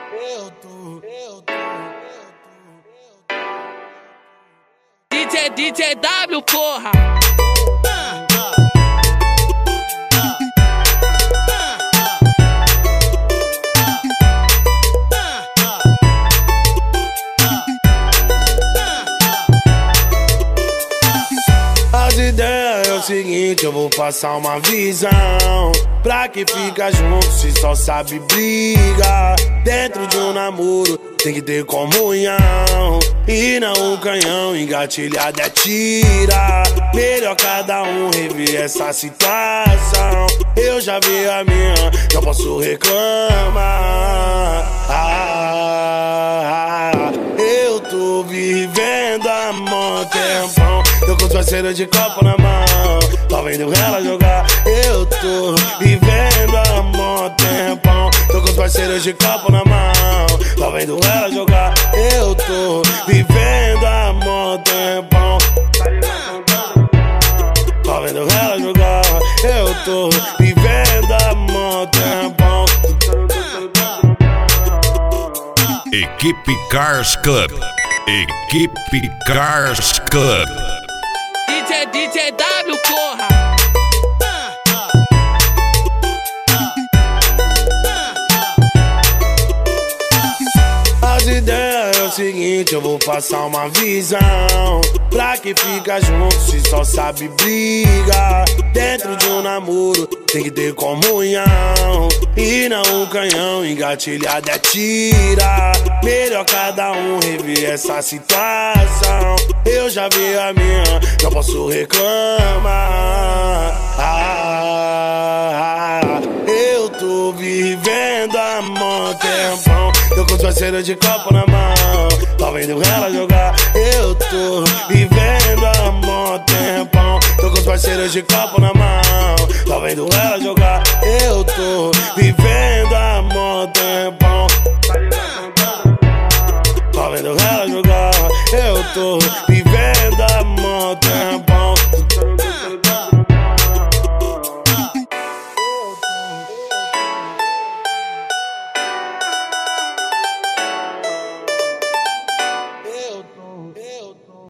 DJ W, porra. As ideias é o seguinte, eu vou passar uma visão. Pra que fica junto se só sabe briga? Dentro de um namoro tem que ter comunhão. E não um canhão engatilhado é tira. Melhor cada um rever essa situação. Eu já vi a minha, não posso reclamar. Eu tô vivendo a mó tempão. Tô com os parceiros de copo na mão, tá vendo ela jogar. Eu tô vivendo a mó tempão. Tô com os parceiros de copo na mão, tá vendo ela jogar. Eu tô vivendo a mó tempão, tá vendo ela jogar. Eu tô vivendo a mó tempão. Equipe Cars Club. Equipe Cars Club. DJ W, porra. As ideias é o seguinte, eu vou passar uma visão. Pra que fica junto se só sabe briga? Dentro de um namoro tem que ter comunhão. E não um canhão engatilhado é tira. Melhor cada um rever essa situação. Eu já vi a minha, não posso reclamar. Eu tô vivendo a mó tempão. Tô com os parceiros de copo na mão, tá vendo ela jogar. Eu tô vivendo a mó tempão. Tô com os parceiros de copo na mão, tá vendo ela jogar. Eu tô vivendo a mó tempão, tá vendo ela jogar. Eu tô